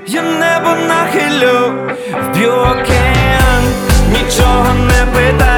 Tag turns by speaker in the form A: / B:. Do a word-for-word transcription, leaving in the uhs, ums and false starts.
A: Я небо нахилю, вб'ю океан, нічого не питай.